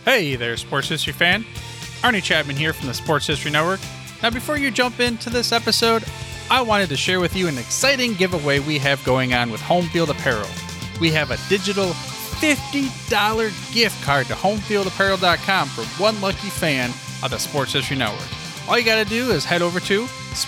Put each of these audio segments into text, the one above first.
Hey there, Sports History fan. Arnie Chapman here from the Sports History Network. Now, before you jump into this episode, I wanted to share with you an exciting giveaway we have going on with Home Field Apparel. We have a digital $50 gift card to homefieldapparel.com for one lucky fan of the Sports History Network. All you got to do is head over to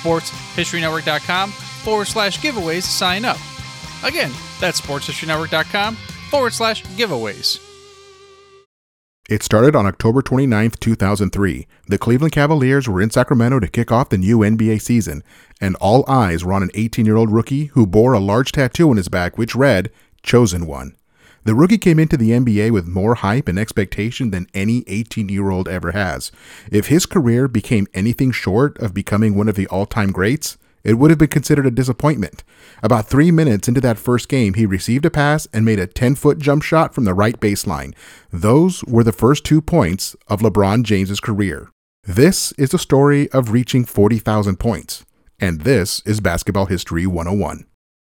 sportshistorynetwork.com/giveaways to sign up. Again, that's sportshistorynetwork.com/giveaways. It started on October 29, 2003. The Cleveland Cavaliers were in Sacramento to kick off the new NBA season, and all eyes were on an 18-year-old rookie who bore a large tattoo on his back which read, "Chosen One." The rookie came into the NBA with more hype and expectation than any 18-year-old ever has. If his career became anything short of becoming one of the all-time greats, it would have been considered a disappointment. About 3 minutes into that first game, he received a pass and made a 10-foot jump shot from the right baseline. Those were the first 2 points of LeBron James's career. This is the story of reaching 40,000 points. And this is Basketball History 101.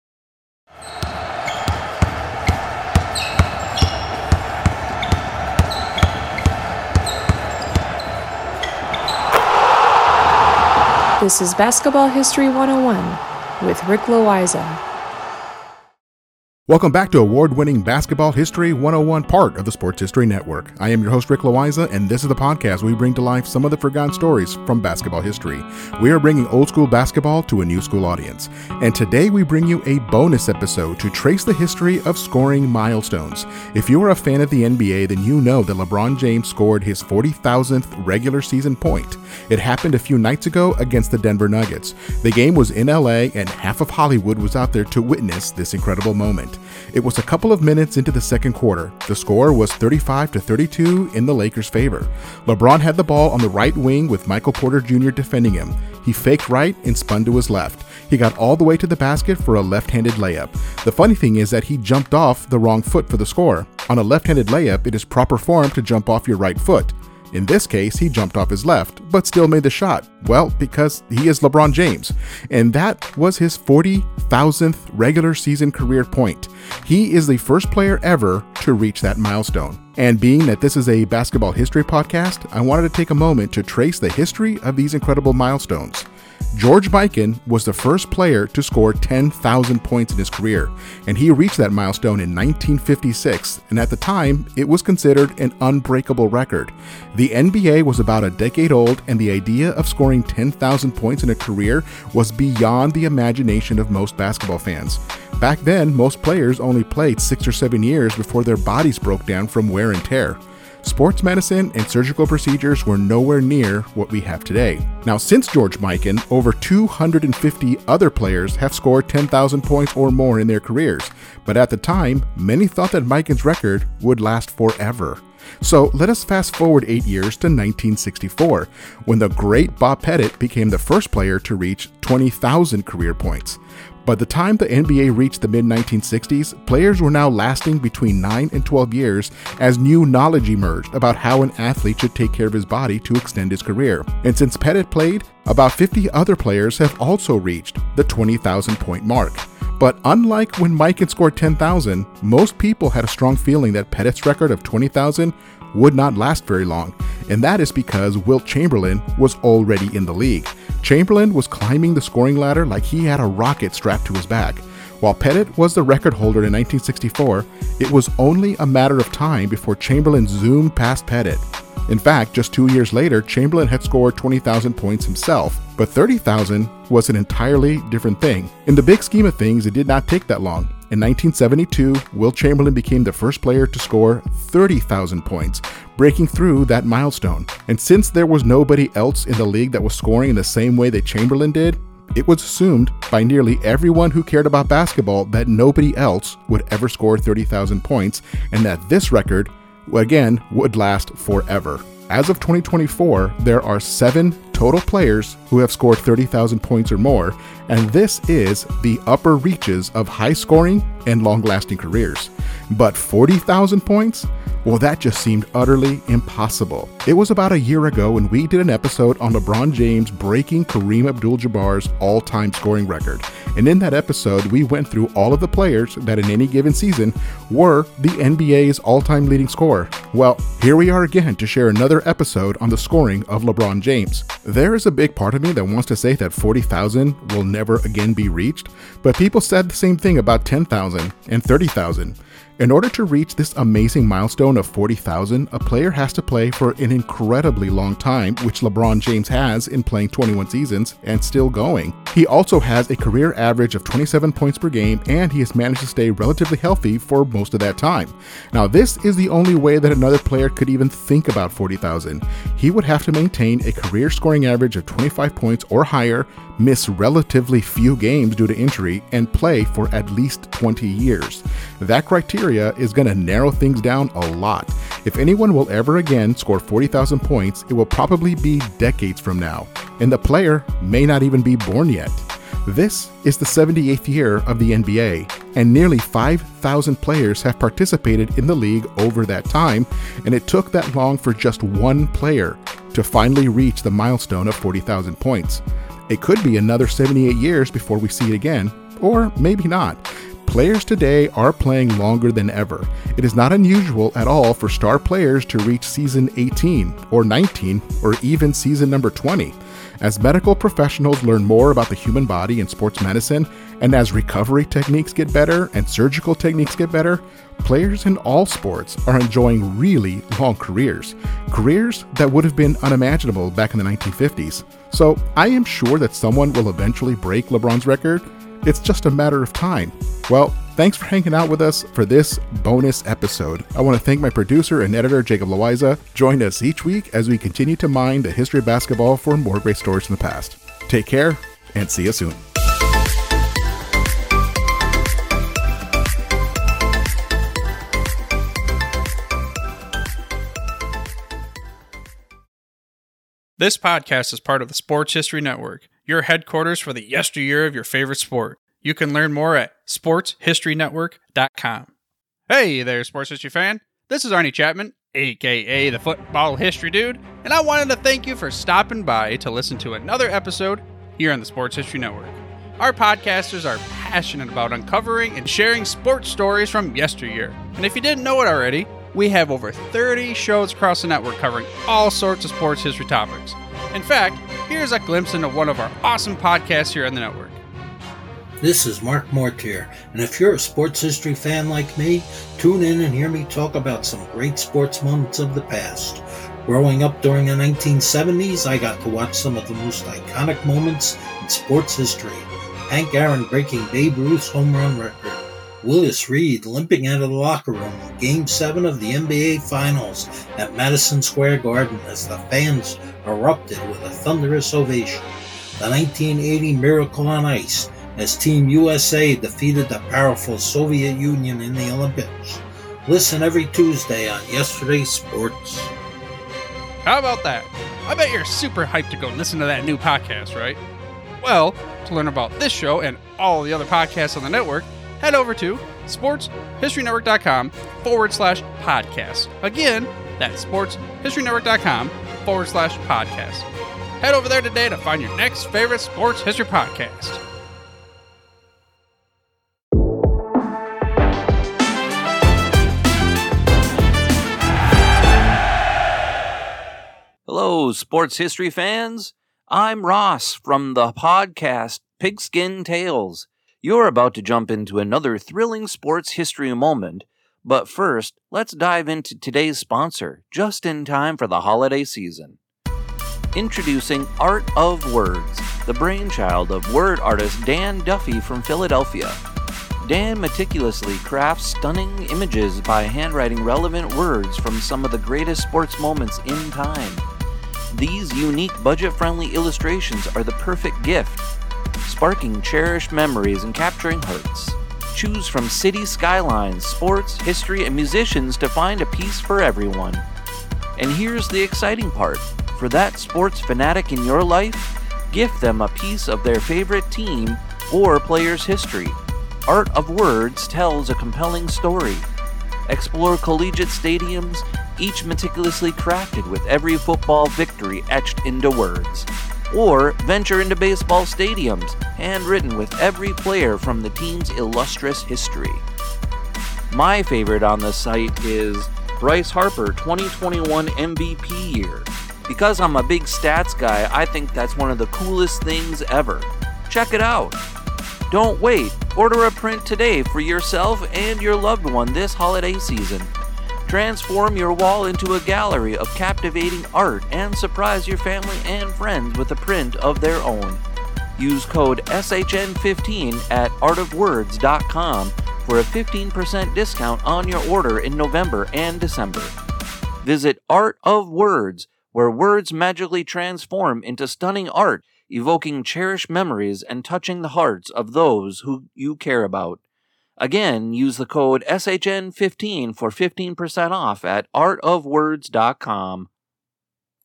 This is Basketball History 101 with Rick Loiza. Welcome back to award-winning Basketball History 101, part of the Sports History Network. I am your host, Rick Loiza, and this is the podcast where we bring to life some of the forgotten stories from basketball history. We are bringing old school basketball to a new school audience. And today we bring you a bonus episode to trace the history of scoring milestones. If you are a fan of the NBA, then you know that LeBron James scored his 40,000th regular season point. It happened a few nights ago against the Denver Nuggets. The game was in LA, and half of Hollywood was out there to witness this incredible moment. It was a couple of minutes into the second quarter. The score was 35-32 in the Lakers' favor. LeBron had the ball on the right wing with Michael Porter Jr. defending him. He faked right and spun to his left. He got all the way to the basket for a left-handed layup. The funny thing is that he jumped off the wrong foot for the score. On a left-handed layup, it is proper form to jump off your right foot. In this case, he jumped off his left, but still made the shot. Well, because he is LeBron James. And that was his 40,000th regular season career point. He is the first player ever to reach that milestone. And being that this is a basketball history podcast, I wanted to take a moment to trace the history of these incredible milestones. George Mikan was the first player to score 10,000 points in his career, and he reached that milestone in 1956, and at the time, it was considered an unbreakable record. The NBA was about a decade old, and the idea of scoring 10,000 points in a career was beyond the imagination of most basketball fans. Back then, most players only played 6 or 7 years before their bodies broke down from wear and tear. Sports medicine and surgical procedures were nowhere near what we have today. Now, since George Mikan, over 250 other players have scored 10,000 points or more in their careers. But at the time, many thought that Mikan's record would last forever. So let us fast forward 8 years to 1964, when the great Bob Pettit became the first player to reach 20,000 career points. By the time the NBA reached the mid-1960s, players were now lasting between 9 and 12 years as new knowledge emerged about how an athlete should take care of his body to extend his career. And since Pettit played, about 50 other players have also reached the 20,000 point mark. But unlike when Mikan scored 10,000, most people had a strong feeling that Pettit's record of 20,000 would not last very long, and that is because Wilt Chamberlain was already in the league. Chamberlain was climbing the scoring ladder like he had a rocket strapped to his back. While Pettit was the record holder in 1964, it was only a matter of time before Chamberlain zoomed past Pettit. In fact, just 2 years later, Chamberlain had scored 20,000 points himself, but 30,000 was an entirely different thing. In the big scheme of things, it did not take that long. In 1972, Wilt Chamberlain became the first player to score 30,000 points, breaking through that milestone. And since there was nobody else in the league that was scoring in the same way that Chamberlain did, it was assumed by nearly everyone who cared about basketball that nobody else would ever score 30,000 points, and that this record, again, would last forever. As of 2024, there are 7 total players who have scored 30,000 points or more, and this is the upper reaches of high scoring and long-lasting careers. But 40,000 points? Well, that just seemed utterly impossible. It was about a year ago when we did an episode on LeBron James breaking Kareem Abdul-Jabbar's all-time scoring record. And in that episode, we went through all of the players that in any given season were the NBA's all-time leading scorer. Well, here we are again to share another episode on the scoring of LeBron James. There is a big part of me that wants to say that 40,000 will never again be reached, but people said the same thing about 10,000 and 30,000. In order to reach this amazing milestone of 40,000, a player has to play for an incredibly long time, which LeBron James has in playing 21 seasons and still going. He also has a career average of 27 points per game, and he has managed to stay relatively healthy for most of that time. Now, this is the only way that another player could even think about 40,000. He would have to maintain a career scoring average of 25 points or higher, miss relatively few games due to injury, and play for at least 20 years. That criteria is going to narrow things down a lot. If anyone will ever again score 40,000 points, it will probably be decades from now, and the player may not even be born yet. This is the 78th year of the NBA, and nearly 5,000 players have participated in the league over that time, and it took that long for just one player to finally reach the milestone of 40,000 points. It could be another 78 years before we see it again, or maybe not. Players today are playing longer than ever. It is not unusual at all for star players to reach season 18 or 19 or even season number 20. As medical professionals learn more about the human body and sports medicine, and as recovery techniques get better and surgical techniques get better, players in all sports are enjoying really long careers that would have been unimaginable back in the 1950s. So I am sure that someone will eventually break LeBron's record. It's just a matter of time. Well, thanks for hanging out with us for this bonus episode. I want to thank my producer and editor, Jacob Loaiza. Join us each week as we continue to mine the history of basketball for more great stories from the past. Take care, and see you soon. This podcast is part of the Sports History Network, your headquarters for the yesteryear of your favorite sport. You can learn more at sportshistorynetwork.com. Hey there, sports history fan. This is Arnie Chapman, aka the Football History Dude, and I wanted to thank you for stopping by to listen to another episode here on the Sports History Network. Our podcasters are passionate about uncovering and sharing sports stories from yesteryear. And if you didn't know it already, we have over 30 shows across the network covering all sorts of sports history topics. In fact, here's a glimpse into one of our awesome podcasts here on the network. This is Mark Mortier, and if you're a sports history fan like me, tune in and hear me talk about some great sports moments of the past. Growing up during the 1970s, I got to watch some of the most iconic moments in sports history. Hank Aaron breaking Babe Ruth's home run record. Willis Reed limping out of the locker room in Game 7 of the NBA Finals at Madison Square Garden as the fans erupted with a thunderous ovation. The 1980 Miracle on Ice as Team USA defeated the powerful Soviet Union in the Olympics. Listen every Tuesday on Yesterday's Sports. How about that? I bet you're super hyped to go listen to that new podcast, right? Well, to learn about this show and all the other podcasts on the network, head over to sportshistorynetwork.com/podcast. Again, that's sportshistorynetwork.com/podcast. Head over there today to find your next favorite sports history podcast. Hello, sports history fans. I'm Ross from the podcast Pigskin Tales. You're about to jump into another thrilling sports history moment, but first, let's dive into today's sponsor, just in time for the holiday season. Introducing Art of Words, the brainchild of word artist Dan Duffy from Philadelphia. Dan meticulously crafts stunning images by handwriting relevant words from some of the greatest sports moments in time. These unique, budget-friendly illustrations are the perfect gift, sparking cherished memories and capturing hearts. Choose from city skylines, sports, history, and musicians to find a piece for everyone. And here's the exciting part. For that sports fanatic in your life, gift them a piece of their favorite team or player's history. Art of Words tells a compelling story. Explore collegiate stadiums, each meticulously crafted with every football victory etched into words. Or venture into baseball stadiums, handwritten with every player from the team's illustrious history. My favorite on the site is Bryce Harper 2021 MVP year. Because I'm a big stats guy, I think that's one of the coolest things ever. Check it out. Don't wait. Order a print today for yourself and your loved one this holiday season. Transform your wall into a gallery of captivating art and surprise your family and friends with a print of their own. Use code SHN15 at artofwords.com for a 15% discount on your order in November and December. Visit Art of Words, where words magically transform into stunning art, evoking cherished memories and touching the hearts of those who you care about. Again, use the code SHN15 for 15% off at artofwords.com.